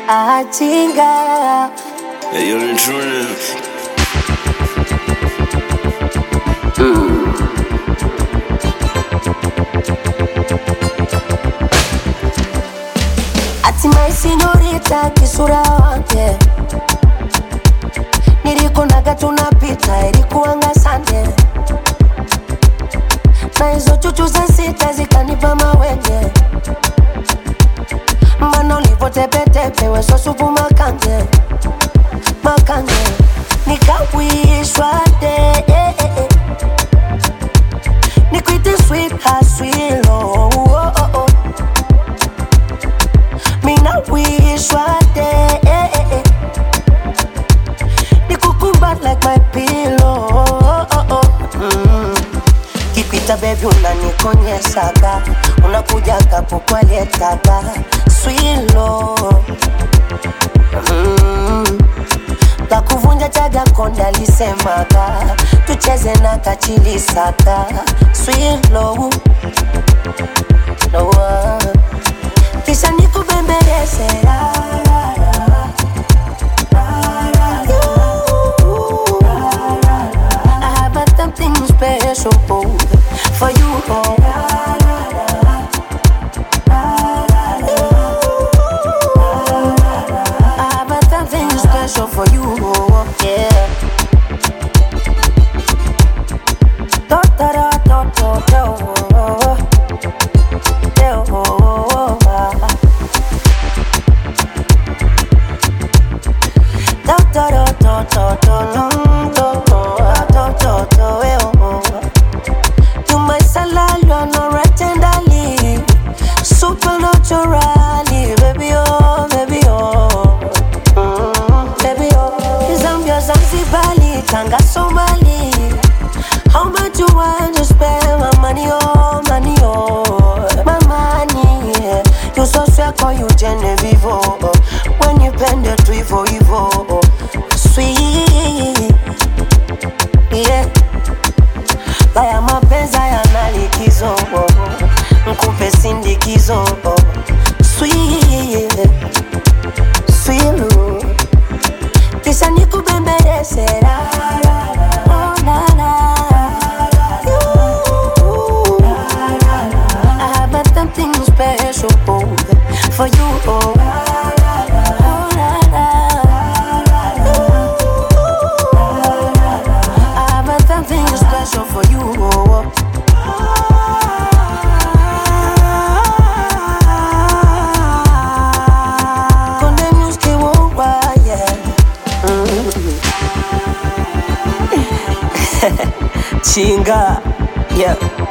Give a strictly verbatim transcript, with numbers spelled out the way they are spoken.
Achinga. Yeah, you're the truth. Hatimaye sinyorita kisura wake, nilikunaga tunapita ilikuanga sande, na hizo chuchu za sita zikanipa mawenge. Mbona ulivotepetepe weso supu makange makange, nikawishwa de eh, eh, eh. Nikuite sweet haswilo oh, oh, oh. Mina wishwa de eh, eh, eh. Nikukumbat like my pillow oh, oh, oh. Mm. Kipita baby unanikonyeshaga, unakujaga kukwaletaga swilo mm. Kakuvunja chaga konde alisemaga, tucheze na kachilisaka swilo no, uh. Kisha nikubembeleze la, la, la, la, la, la. I have something special for you oh. For you, oh, yeah. Da da da da da da. Yeah, oh, da da da da da da. You my salad, you no right tenderly, super naturally, baby oh, baby oh. Zanzibari, Tanga, Somali. How much you want to spend my money, oh, money, oh, my money, yeah. You so sweet, call you Genevieve, oh. When you bend the tree for evil, oh. Sweet, yeah. Baya mapenza yana likizo, oh. Nkupe sindikizo, oh. Sweet, sweet, oh. Kisha nikubembeleze la la la, oh la la. Ooh, la la la. I have something special for you, oh la la la, oh la la. Ooh, la la la. I have something special for you, oh. Konde music worldwide, yeah. Chinga, yeah.